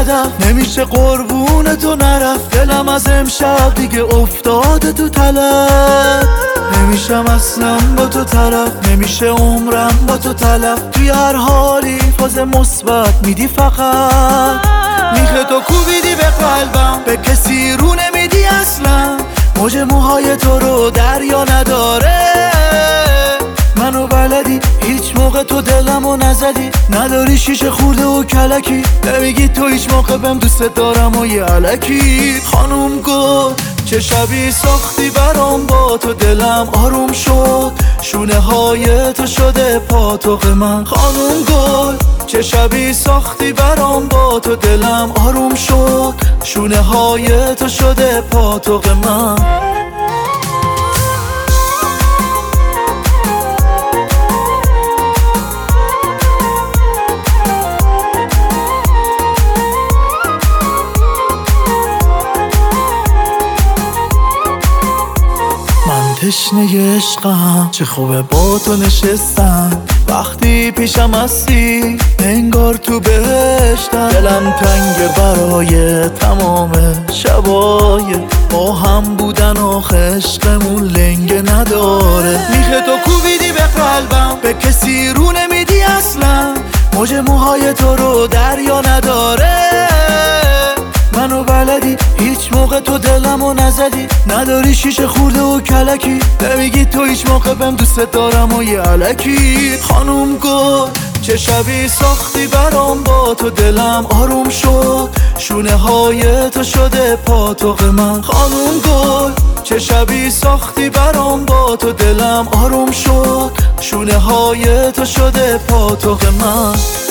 صدف نمیشه قربون تو نرفت. دلم از امشب دیگه افتاده تو تلف. نمیشم اصلا با تو طرف، نمیشه عمرم با تو تلف. توی هر حالی فاز مثبت میدی فقط. میخه تو کوبیدی به قلبم، به کسی رو نمیدی اصلا. موج موهای تو رو دریا نداره. منو بلدی هیچ موقع تو دلمو نزدی. نداری شیشه خورده و کلکی، نمیگی تو هیچ موقع بهم دوست دارم و یه علکی. خانوم گل چه شبی ساختی برام، با تو دلم آروم شد. شونه های تو شده پاتوق من. خانوم گل چه شبی ساختی برام، با تو دلم آروم شد. شونه های تو شده پاتوق من. تشنه عشقم چه خوبه با تو نشستم. وقتی پیشم هستی انگار تو بهشتم. دلم تنگ برای تمام شبای با هم بودن و عشقمون لنگه نداره. میخه تو کوبیدی به قلبم، به کسی رو نمیدی اصلا. موج موهای تو رو دریا نداره. منو بلدی هیچ موقع تو دلمو نزدی. نداری شیشه خورده و کلکی، نمیگی تو هیچ موقع بهم دوست دارم و یه علکی. خانوم گل چه شبی ساختی برام، با تو دلم آروم شد. شونه های تو شده پاتوق من. خانوم گل چه شبی ساختی برام، با تو دلم آروم شد. شونه های تو شده پاتوق من.